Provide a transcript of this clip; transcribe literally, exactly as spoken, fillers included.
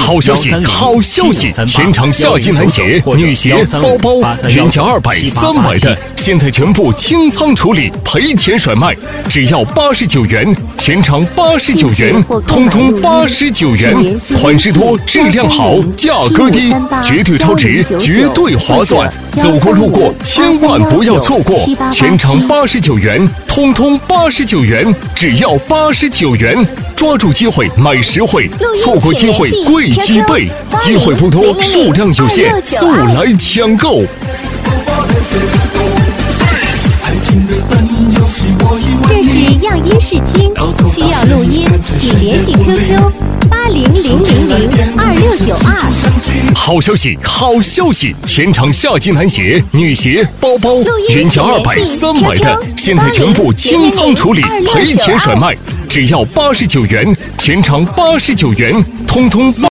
好消息，好消息！全场夏季男鞋、女鞋、包包，原价二百、三百的，现在全部清仓处理，赔钱甩卖，只要八十九元，全场八十九元，通通八十九元，款式多，质量好，价格低，绝对超值，绝对划算。走过路过，千万不要错过！全场八十九元，通通八十九元，只要八十九元。抓住机会买实惠，错过机会贵几倍。机会不多，数量有限，速来抢购！ 这是样音视听，需要录音，请联系 Q Q 八零零零零二六九二。 好消息，好消息！全场夏季男鞋、女鞋、包包，原价二百、三百的，现在全部清仓处理，赔钱甩卖，只要八十九元，全场八十九元，通通。